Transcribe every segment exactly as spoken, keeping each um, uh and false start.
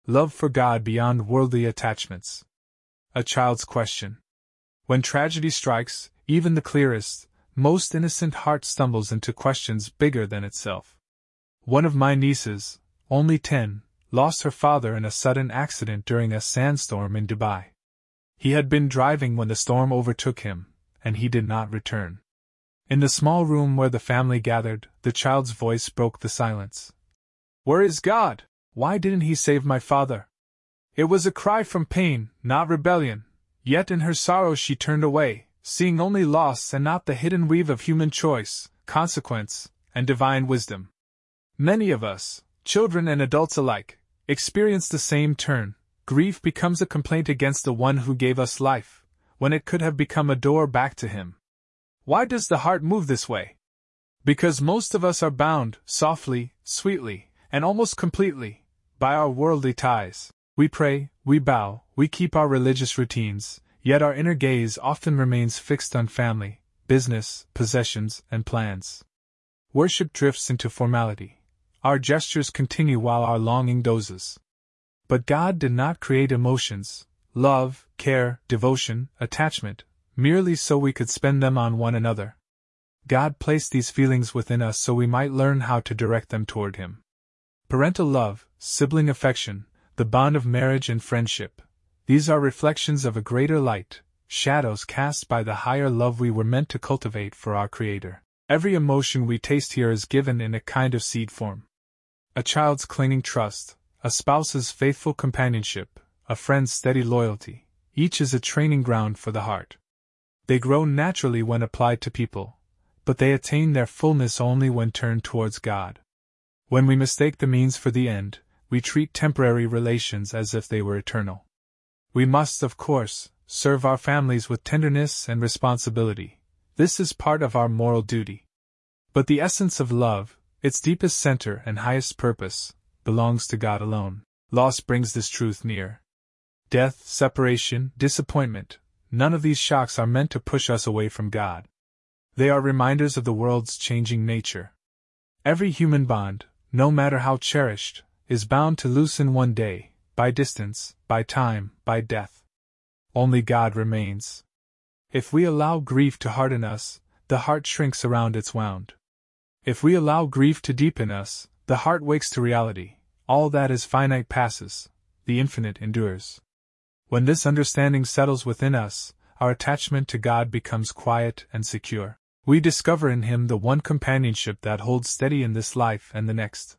Love for God beyond worldly attachments. A child's question. When tragedy strikes, even the clearest, most innocent heart stumbles into questions bigger than itself. One of my nieces, only ten, lost her father in a sudden accident during a sandstorm in Dubai. He had been driving when the storm overtook him, and he did not return. In the small room where the family gathered, the child's voice broke the silence. "Where is God? Why didn't He save my father?" It was a cry from pain, not rebellion, yet in her sorrow she turned away, seeing only loss and not the hidden weave of human choice, consequence, and divine wisdom. Many of us, children and adults alike, experience the same turn. Grief becomes a complaint against the one who gave us life, when it could have become a door back to Him. Why does the heart move this way? Because most of us are bound, softly, sweetly, and almost completely, by our worldly ties. We pray, we bow, we keep our religious routines, yet our inner gaze often remains fixed on family, business, possessions, and plans. Worship drifts into formality. Our gestures continue while our longing dozes. But God did not create emotions, love, care, devotion, attachment, merely so we could spend them on one another. God placed these feelings within us so we might learn how to direct them toward Him. Parental love, sibling affection, the bond of marriage and friendship, these are reflections of a greater light, shadows cast by the higher love we were meant to cultivate for our Creator. Every emotion we taste here is given in a kind of seed form. A child's clinging trust, a spouse's faithful companionship, a friend's steady loyalty, each is a training ground for the heart. They grow naturally when applied to people, but they attain their fullness only when turned towards God. When we mistake the means for the end, we treat temporary relations as if they were eternal. We must, of course, serve our families with tenderness and responsibility. This is part of our moral duty. But the essence of love, its deepest center and highest purpose, belongs to God alone. Loss brings this truth near. Death, separation, disappointment, none of these shocks are meant to push us away from God. They are reminders of the world's changing nature. Every human bond, no matter how cherished, is bound to loosen one day, by distance, by time, by death. Only God remains. If we allow grief to harden us, the heart shrinks around its wound. If we allow grief to deepen us, the heart wakes to reality. All that is finite passes, the infinite endures. When this understanding settles within us, our attachment to God becomes quiet and secure. We discover in Him the one companionship that holds steady in this life and the next.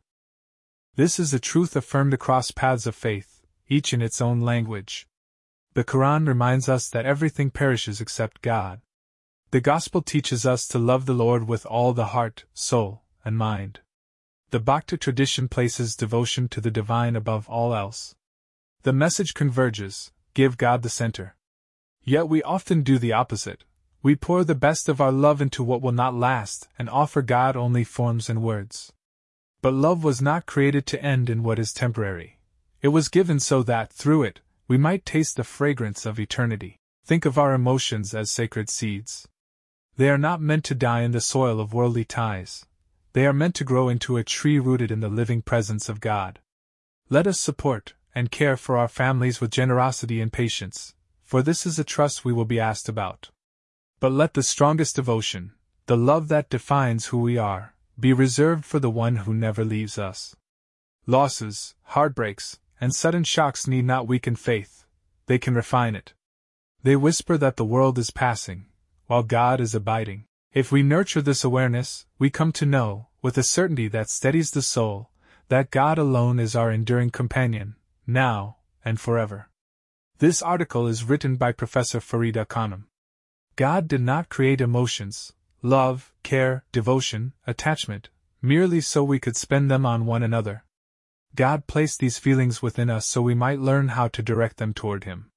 This is a truth affirmed across paths of faith, each in its own language. The Quran reminds us that everything perishes except God. The Gospel teaches us to love the Lord with all the heart, soul, and mind. The Bhakti tradition places devotion to the divine above all else. The message converges: give God the center. Yet we often do the opposite. We pour the best of our love into what will not last and offer God only forms and words. But love was not created to end in what is temporary. It was given so that, through it, we might taste the fragrance of eternity. Think of our emotions as sacred seeds. They are not meant to die in the soil of worldly ties. They are meant to grow into a tree rooted in the living presence of God. Let us support and care for our families with generosity and patience, for this is a trust we will be asked about. But let the strongest devotion, the love that defines who we are, be reserved for the one who never leaves us. Losses, heartbreaks, and sudden shocks need not weaken faith, they can refine it. They whisper that the world is passing, while God is abiding. If we nurture this awareness, we come to know, with a certainty that steadies the soul, that God alone is our enduring companion, now and forever. This article is written by Professor Farida Khanum. God did not create emotions, love, care, devotion, attachment, merely so we could spend them on one another. God placed these feelings within us so we might learn how to direct them toward Him.